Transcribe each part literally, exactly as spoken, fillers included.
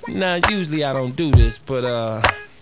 Now, usually I don't do this, but uh,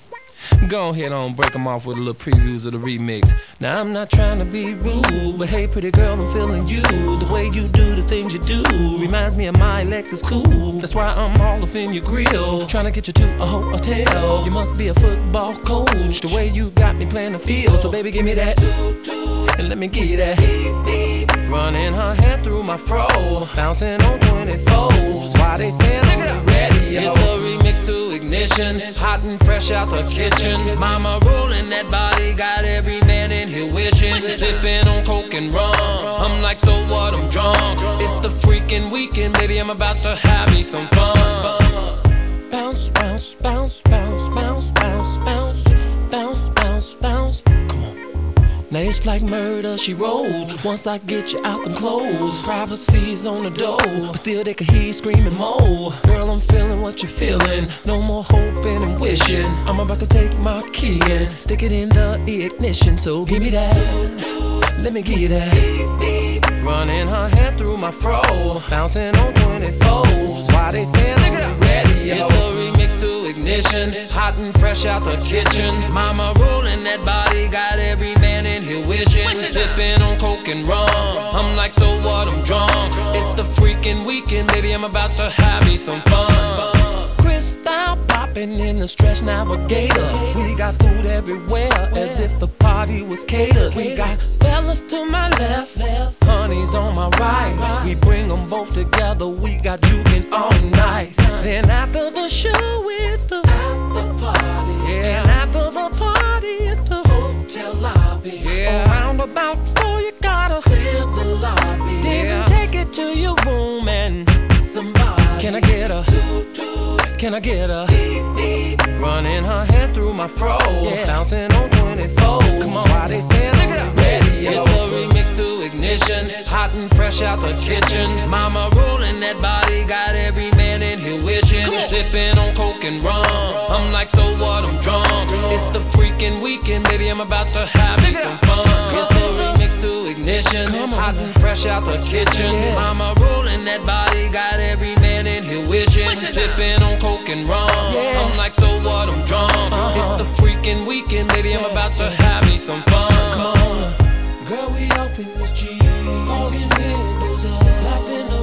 go ahead on, break them off with a little previews of the remix. Now, I'm not trying to be rude, but hey, pretty girl, I'm feeling you. The way you do the things you do reminds me of my Lexus cool. That's why I'm all up in your grill, trying to get you to a hotel. You must be a football coach, the way you got me playing the field. So baby, give me that, and let me give you that. Running her hands through my fro, bouncing on twenty-fours. Why they saying I'm ready? It's the remix to Ignition, hot and fresh out the kitchen. Mama rolling that body, got every man in here wishing. Sipping on coke and rum, I'm like, so what, I'm drunk. It's the freaking weekend, baby, I'm about to have me some fun. Bounce, bounce, bounce, bounce, bounce, bounce, bounce, bounce, bounce, bounce. Come on. Now it's like murder, she rolled. Once I get you out them clothes, privacy's on the door, but still they can hear you screaming more. Girl, I'm feeling what you're feeling. No more hoping and wishing. I'm about to take my key and stick it in the ignition. So give me that, let me give you that. Running her hands through my fro, bouncing on twenty-fours. Why they saying I'm ready? It's the remix to Ignition, hot and fresh out the kitchen. Mama rolling that body, got every man in here wishing. Sipping on coke and rum, I'm like, so what, I'm drunk. It's the freaking weekend, baby, I'm about to have me some fun. Crystal popping in the Stretch Navigator. We got food everywhere, as if the party was catered. We got fellas to my left, honeys on my right. We bring them both together, we got juking all night. Then after the show, it's the after party. Yeah, and after the party, it's the hotel lobby. Yeah, around about four, you gotta clear the lobby. Then yeah, take it to your room and somebody. Can I get a Can I get a running her hands through my fro, yeah, bouncing on twenty-fours. Come on, why they saying I'm ready? It's the remix to Ignition, hot and fresh out the kitchen. Mama rolling that body, got every man in here wishing. Sipping on coke and rum, I'm like, so what, I'm drunk. It's the freaking weekend, baby, I'm about to have me some fun. It's the remix to Ignition, hot and fresh out the kitchen. Mama rolling that body, got every man in here wishing. Sipping on coke and rum, I'm like, so what, I'm drunk. It's the freaking weekend, baby, I'm about to have me some fun. Come on, girl, we off in this Jeep, fogging windows up, blasting